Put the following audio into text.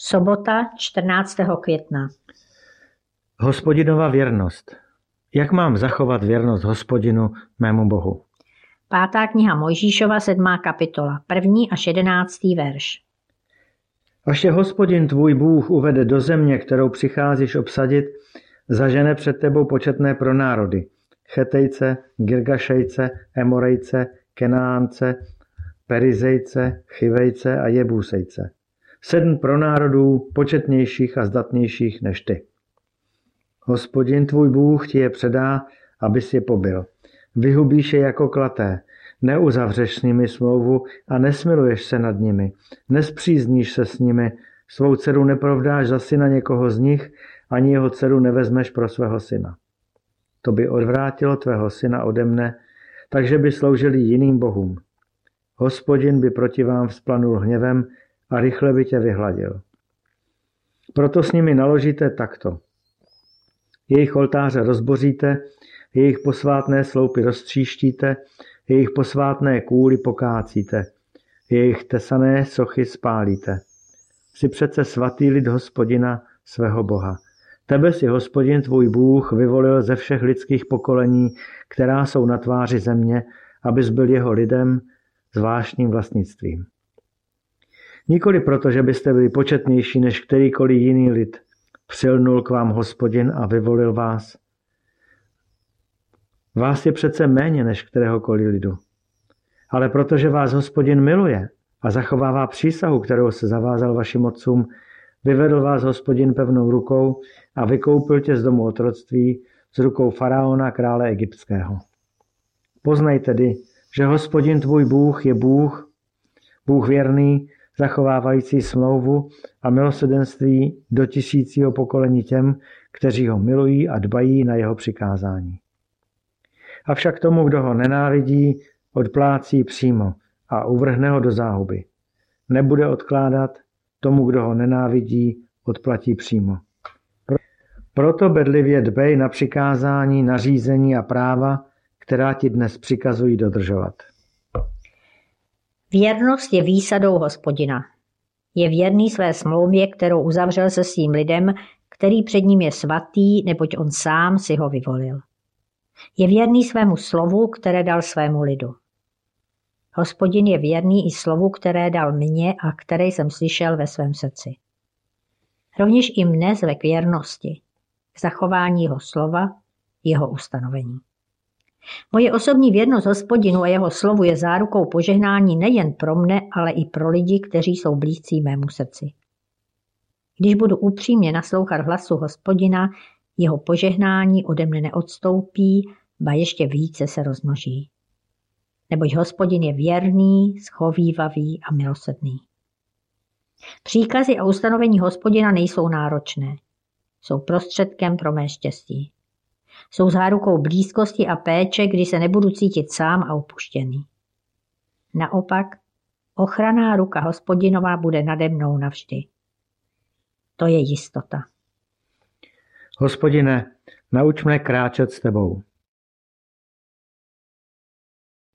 Sobota 14. května. Hospodinova věrnost. Jak mám zachovat věrnost Hospodinu, mému Bohu? 5. kniha Mojžíšova, 7. kapitola, 1. až 11. verš. Až tě Hospodin tvůj Bůh uvede do země, kterou přicházíš obsadit, zažene před tebou početné pronárody. Chetejce, Girgašejce, Emorejce, Kenáánce, Perizejce, Chivejce a Jebúsejce. 7 pronárodů početnějších a zdatnějších než ty. Hospodin tvůj Bůh ti je předá, abys je pobil. Vyhubíš je jako klaté, neuzavřeš s nimi smlouvu a nesmiluješ se nad nimi, nespřízníš se s nimi, svou dceru neprovdáš za syna někoho z nich, ani jeho dceru nevezmeš pro svého syna. To by odvrátilo tvého syna ode mne, takže by sloužili jiným bohům. Hospodin by proti vám vzplanul hněvem a rychle by tě vyhladil. Proto s nimi naložíte takto. Jejich oltáře rozboříte, jejich posvátné sloupy roztříštíte, jejich posvátné kůly pokácíte, jejich tesané sochy spálíte. Jsi přece svatý lid Hospodina, svého Boha. Tebe si Hospodin tvůj Bůh vyvolil ze všech lidských pokolení, která jsou na tváři země, abys byl jeho lidem, zvláštním vlastnictvím. Nikoli proto, že byste byli početnější než kterýkoliv jiný lid, přilnul k vám Hospodin a vyvolil vás. Vás je přece méně než kteréhokoliv lidu. Ale protože vás Hospodin miluje a zachovává přísahu, kterou se zavázal vašim otcům, vyvedl vás Hospodin pevnou rukou a vykoupil tě z domu otroctví z rukou faraona, krále egyptského. Poznaj tedy, že Hospodin tvůj Bůh je Bůh věrný, zachovávající smlouvu a milosrdenství do 1000. pokolení těm, kteří ho milují a dbají na jeho přikázání. Avšak tomu, kdo ho nenávidí, odplácí přímo a uvrhne ho do záhuby. Nebude odkládat, tomu, kdo ho nenávidí, odplatí přímo. Proto bedlivě dbej na přikázání, nařízení a práva, která ti dnes přikazují dodržovat. Věrnost je výsadou Hospodina. Je věrný své smlouvě, kterou uzavřel se svým lidem, který před ním je svatý, neboť on sám si ho vyvolil. Je věrný svému slovu, které dal svému lidu. Hospodin je věrný i slovu, které dal mně a které jsem slyšel ve svém srdci. Rovněž i mne zve k věrnosti, k zachování jeho slova, jeho ustanovení. Moje osobní věrnost Hospodinu a jeho slovu je zárukou požehnání nejen pro mne, ale i pro lidi, kteří jsou blízcí mému srdci. Když budu upřímně naslouchat hlasu Hospodina, jeho požehnání ode mne neodstoupí, ba ještě více se rozmnoží. Neboť Hospodin je věrný, schovívavý a milosrdný. Příkazy a ustanovení Hospodina nejsou náročné. Jsou prostředkem pro mé štěstí. Jsou zárukou blízkosti a péče, kdy se nebudu cítit sám a opuštěný. Naopak, ochranná ruka Hospodinova bude nade mnou navždy. To je jistota. Hospodine, nauč mne kráčet s tebou.